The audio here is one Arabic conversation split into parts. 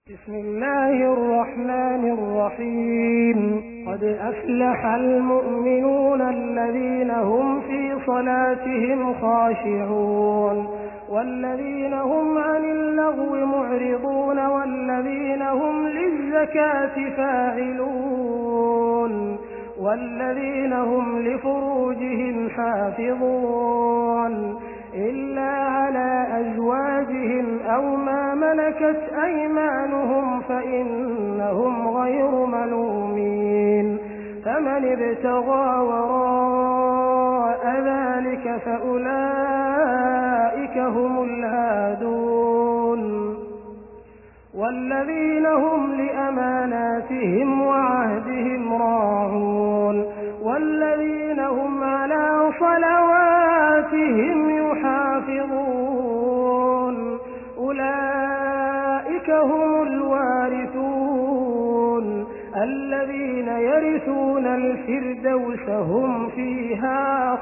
بسم الله الرحمن الرحيم. قد أفلح المؤمنون الذين هم في صلاتهم خاشعون والذين هم عن اللغو معرضون والذين هم للزكاة فاعلون والذين هم لفروجهم حافظون إلا على أزواجهم أو ما ملكت أيمانهم فإنهم غير ملومين. فمن ابتغى وراء ذلك فأولئك هم العادون. والذين هم لأماناتهم وعهدهم راعون والذين هم على صلواتهم يحافظون أولئك هم الوارثون الذين يرثون الفردوس هم فيها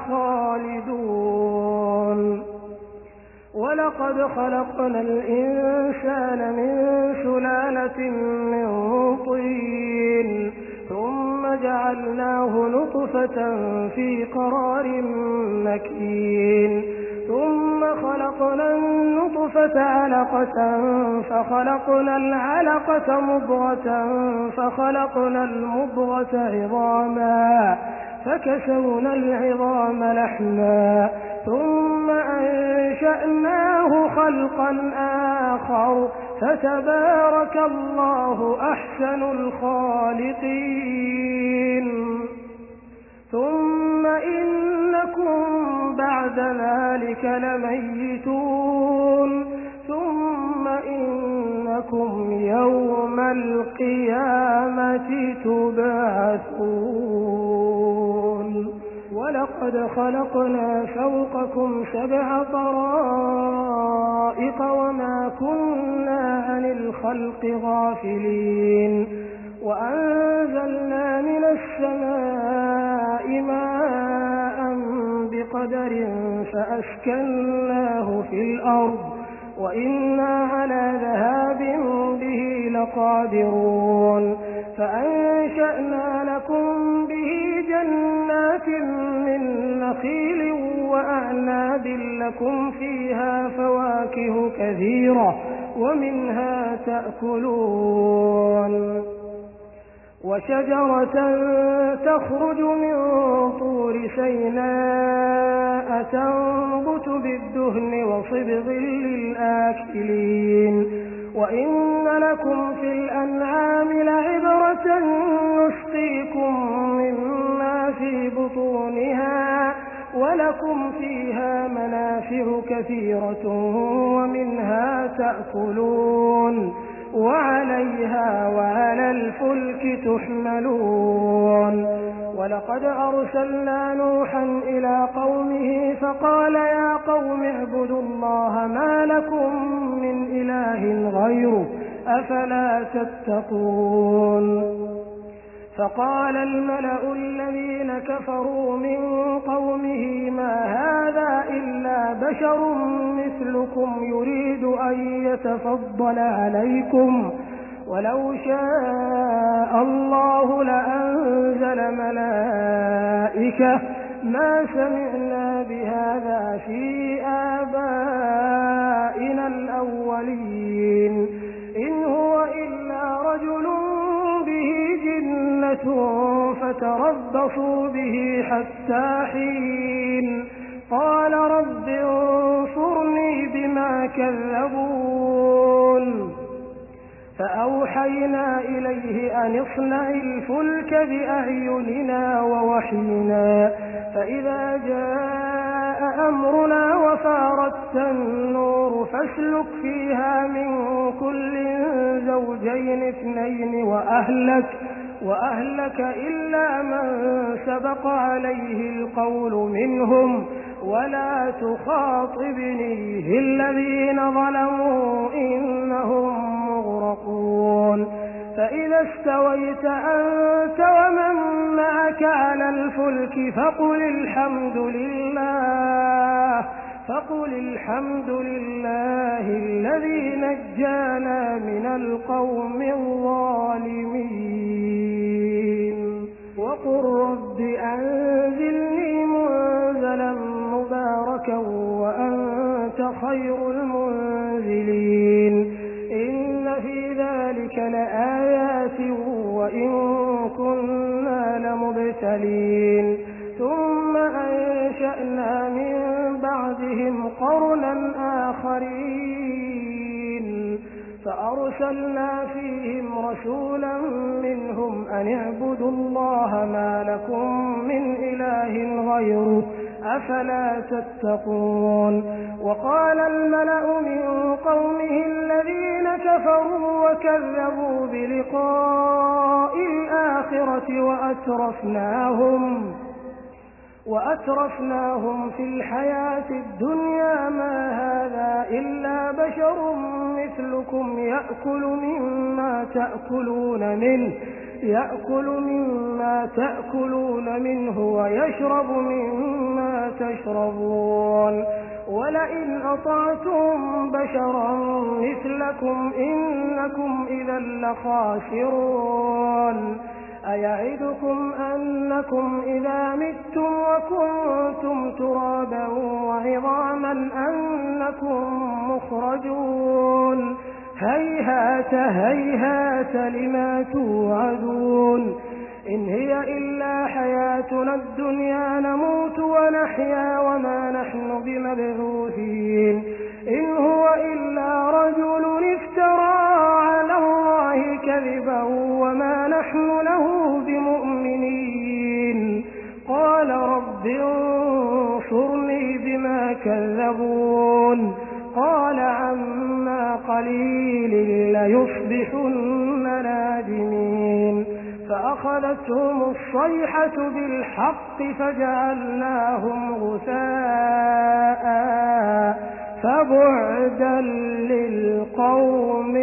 خالدون. ولقد خلقنا الإنسان من سلالة من طين ثم جعلناه نطفة في قرار مكين ثم خلقنا النطفة علقة فخلقنا العلقة مضغة فخلقنا المضغة عظاما فكسونا العظام لحما ثم أنشأناه خلقا آخر فتبارك الله أحسن الخالقين. ثم إنكم بعد ذلك لميتون ثم إنكم يوم القيامة تبعثون. ولقد خلقنا فوقكم 7 طرائق وما كنا عن الخلق غافلين وأنزلنا من السماء ماء بقدر فأسكناه في الأرض وإنا على ذهاب به لقادرون. فأنشأنا لكم به جنات من نخيل وأعناب لكم فيها فواكه كثيرة ومنها تأكلون وشجرة تخرج من طور سيناء تنبت بالدهن وصبغ للآكلين. وإن لكم في الأنعام لعبرة نسقيكم مما في بطونها ولكم فيها منافع كثيرة ومنها تأكلون وعليها وعلى الفلك تحملون. ولقد أرسلنا نوحا إلى قومه فقال يا قوم اعبدوا الله ما لكم من إله غيره أفلا تتقون. فقال الملأ الذين كفروا من قومه ما هذا إلا بشر مثلكم يريد أن يتفضل عليكم ولو شاء الله لأنزل ملائكة ما سمعنا بهذا في آبائنا الأولين إن هو إلا رجل به جنة فتربصوا به حتى حين. قال رب انصرني بما كذبون. فأوحينا إليه أن اصنع الفلك بأعيننا ووحينا فإذا جاء أمرنا وفارت النور فاسلك فيها من كل زوجين 2 وأهلك إلا من سبق عليه القول منهم ولا تخاطبني في الذين ظلموا إنهم مغرقون. فإذا استويت أنت ومن معك على الفلك فقل الحمد لله فقل الحمد لله الذي نجانا من القوم الظالمين وقل رب أنزلني منزلا مباركا وأنت خير المنزلين إن في ذلك لآيات وإن كنا لمبتلين ثم أنشأنا من بعدهم قرنا آخرين فأرسلنا فيهم رسولا منهم أن اعبدوا الله ما لكم من إله غيره أفلا تتقون وقال الملأ من قومه الذين كفروا وكذبوا بلقاء الآخرة وأترفناهم في الحياة الدنيا ما هذا إلا بشر مثلكم يأكل مما تأكلون منه ويشرب مما تشربون ولئن أطعتم بشرا مثلكم إنكم إذا لخاسرون أيعدكم أنكم إذا متم وكنتم ترابا وعظاما أنكم مخرجون هيهات هيهات لما توعدون إن هي إلا حياتنا الدنيا نموت ونحيا وما نحن بمبعوثين إن هو إلا رجل افترى على الله كذبا وما نحن له بمؤمنين قال رب انصرني بما كذبون قال عما قليل ليصبحن نادمين فأخذتهم الصيحة بالحق فجعلناهم غثاء فبعدا للقوم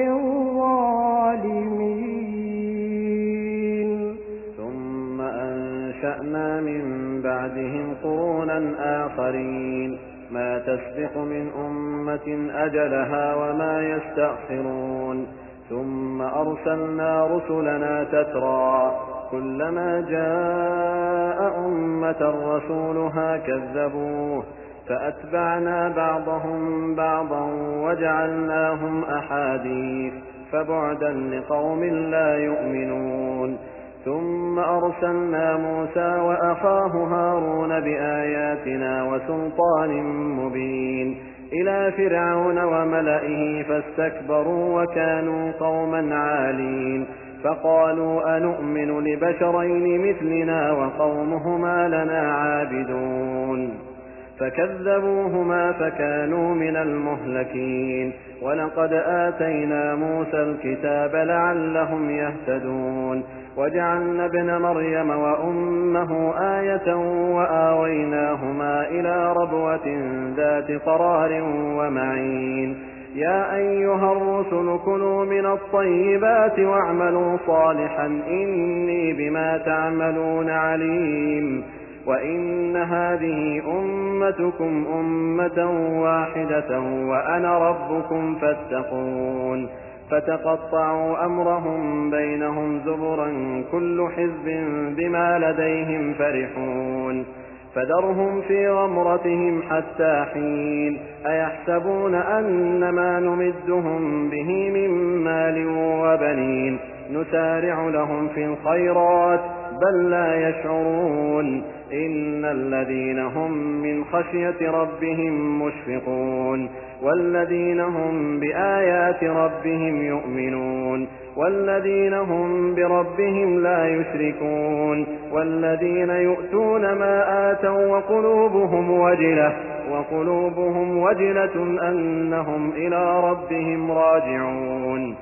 الظالمين ثم أنشأنا من بعدهم قرونا آخرين ما تسبق من أمة أجلها وما يستأخرون ثم أرسلنا رسلنا تترى كلما جاء أمة رسولها كذبوه فأتبعنا بعضهم بعضا وجعلناهم أحاديث فبعدا لقوم لا يؤمنون ثم أرسلنا موسى وأخاه هارون بآياتنا وسلطان مبين إلى فرعون وملئه فاستكبروا وكانوا قوما عالين فقالوا أنؤمن لبشرين مثلنا وقومهما لنا عابدون فكذبوهما فكانوا من المهلكين ولقد آتينا موسى الكتاب لعلهم يهتدون وجعلنا ابن مريم وأمه آية وآويناهما إلى ربوة ذات قرار ومعين يا أيها الرسل كلوا من الطيبات واعملوا صالحا إني بما تعملون عليم وإن هذه أمتكم أمة واحدة وأنا ربكم فاتقون فتقطعوا أمرهم بينهم زبرا كل حزب بما لديهم فرحون فذرهم في غمرتهم حتى حين أيحسبون أن ما نمدهم به من مال وبنين نسارع لهم في الخيرات بل لا يشعرون إن الذين هم من خشية ربهم مشفقون والذين هم بآيات ربهم يؤمنون والذين هم بربهم لا يشركون والذين يؤتون ما آتوا وقلوبهم وجلة أنهم إلى ربهم راجعون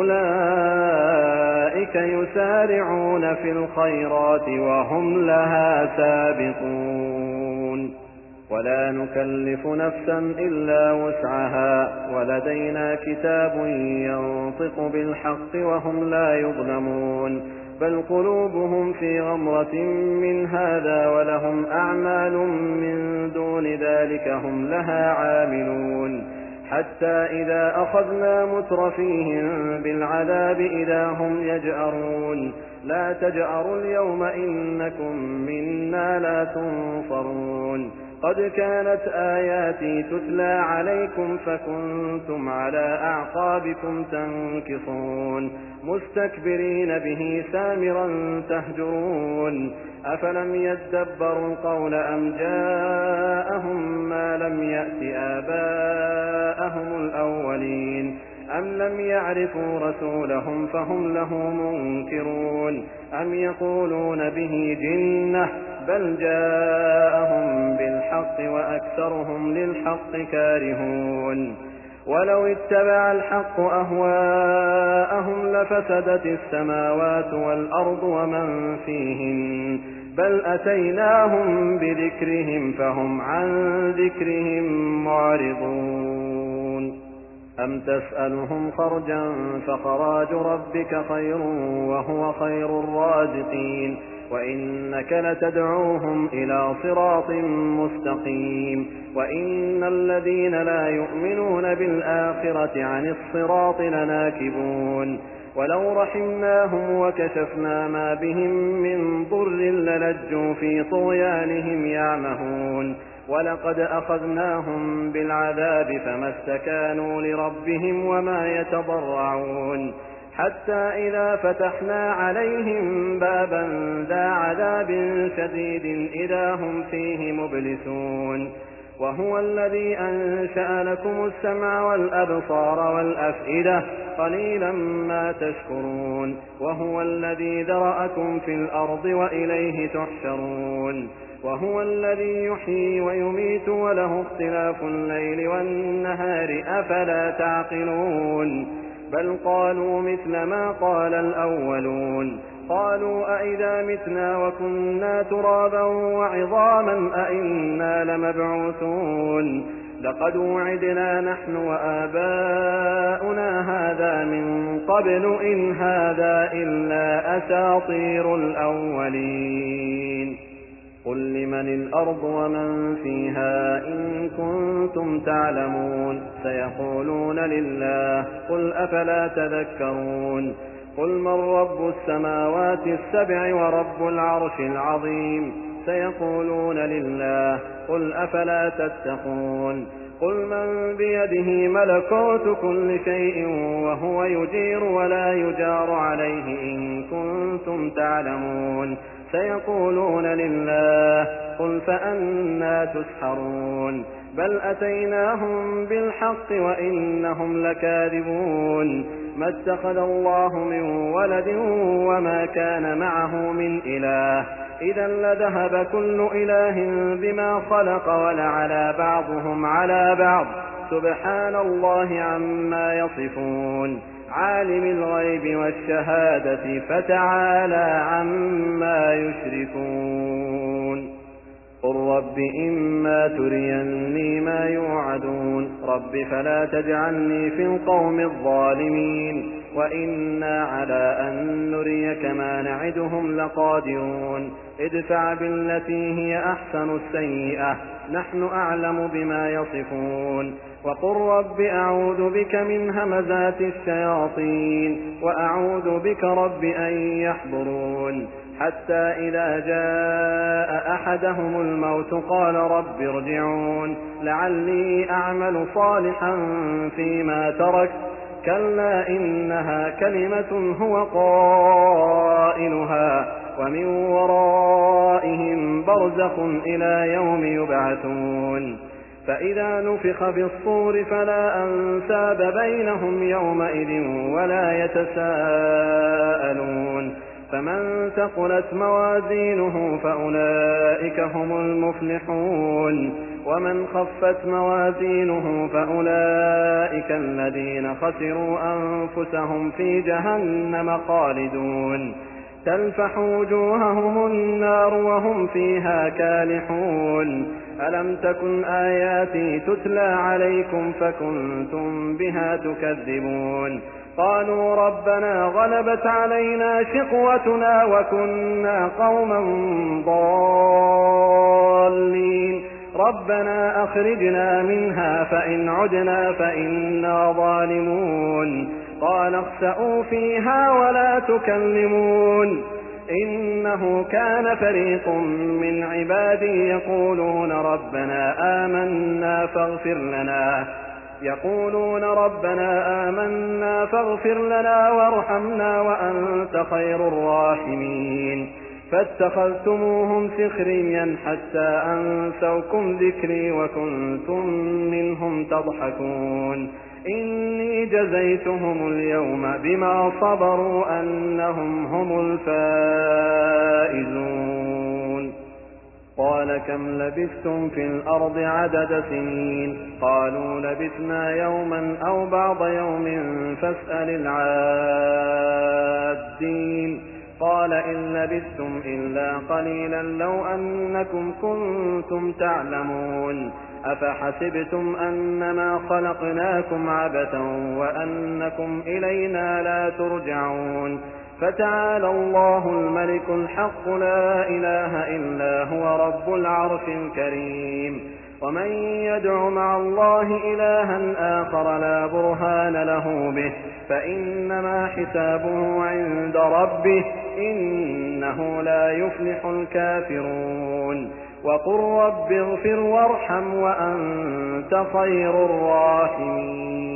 أولئك يسارعون في الخيرات وهم لها سابقون ولا نكلف نفسا إلا وسعها ولدينا كتاب ينطق بالحق وهم لا يظلمون بل قلوبهم في غمرة من هذا ولهم أعمال من دون ذلك هم لها عاملون حتى إذا أخذنا مترفيهم بالعذاب إذا هم يجأرون لا تجأروا اليوم إنكم منا لا تنصرون قد كانت آياتي تتلى عليكم فكنتم على أعقابكم تنكصون مستكبرين به سامرا تهجرون أفلم يدبروا القول أم جاءهم ما لم يأت آباءهم الأولين أم لم يعرفوا رسولهم فهم له منكرون أم يقولون به جنة بل جاءهم بالحق وأكثرهم للحق كارهون ولو اتبع الحق أهواءهم لفسدت السماوات والأرض ومن فيهن بل أتيناهم بذكرهم فهم عن ذكرهم معرضون أم تسألهم خرجا فخراج ربك خير وهو خير الرازقين وإنك لتدعوهم إلى صراط مستقيم وإن الذين لا يؤمنون بالآخرة عن الصراط لناكبون ولو رحمناهم وكشفنا ما بهم من ضر للجوا في طغيانهم يعمهون ولقد أخذناهم بالعذاب فما استكانوا لربهم وما يتضرعون حتى إذا فتحنا عليهم بابا ذا عذاب شديد إذا هم فيه مبلسون وهو الذي أنشأ لكم السمع والأبصار والأفئدة قليلا ما تشكرون وهو الذي ذرأكم في الأرض وإليه تحشرون وهو الذي يحيي ويميت وله اختلاف الليل والنهار أفلا تعقلون بل قالوا مثل ما قال الأولون قالوا أئذا متنا وكنا ترابا وعظاما أئنا لمبعوثون لقد وعدنا نحن وآباؤنا هذا من قبل إن هذا إلا أساطير الأولين قل لمن الأرض ومن فيها إن كنتم تعلمون سيقولون لله قل أفلا تذكرون قل من رب السماوات السبع ورب العرش العظيم سيقولون لله قل أفلا تتقون قل من بيده ملكوت كل شيء وهو يجير ولا يجار عليه إن كنتم تعلمون سيقولون لله قل فأنى تسحرون بل أتيناهم بالحق وإنهم لكاذبون ما اتخذ الله من ولد وما كان معه من إله إذا لذهب كل إله بما خلق ولعلى بعضهم على بعض سبحان الله عما يصفون عالم الغيب والشهادة فتعالى عما يشركون قل رب إما تريني ما يوعدون رب فلا تجعلني في القوم الظالمين وإنا على أن نريك ما نعدهم لقادرون ادفع بالتي هي أحسن السيئة نحن أعلم بما يصفون وقل رب أعوذ بك من همزات الشياطين وأعوذ بك رب أن يحضرون حتى إذا جاء أحدهم الموت قال رب ارجعون لعلي أعمل صالحا فيما تركت كلا إنها كلمة هو قائلها ومن ورائهم برزخ إلى يوم يبعثون فإذا نفخ بالصور فلا أنساب بينهم يومئذ ولا يتساءلون فمن ثقلت موازينه فأولئك هم المفلحون ومن خفت موازينه فأولئك الذين خسروا أنفسهم في جهنم خالدون تلفح وجوههم النار وهم فيها كالحون ألم تكن آياتي تتلى عليكم فكنتم بها تكذبون قالوا ربنا غلبت علينا شقوتنا وكنا قوما ضالين ربنا أخرجنا منها فإن عدنا فإنا ظالمون قال اخسئوا فيها ولا تكلمون إنه كان فريق من عبادي يقولون ربنا آمنا فاغفر لنا وارحمنا وأنت خير الراحمين فاتخذتموهم سخريا حتى أنسوكم ذكري وكنتم منهم تضحكون إني جزيتهم اليوم بما صبروا أنهم هم الفائزون قال كم لبثتم في الأرض عدد سنين قالوا لبثنا يوما أو بعض يوم فاسأل العادين قال إن لبثتم إلا قليلا لو أنكم كنتم تعلمون أفحسبتم أنما خلقناكم عبثا وأنكم إلينا لا ترجعون فتعالى الله الملك الحق لا إله إلا هو رب العرش الكريم ومن يدع مع الله إلها آخر لا برهان له به فإنما حسابه عند ربه إنه لا يفلح الكافرون وقل رب اغفر وارحم وأنت خير الراحمين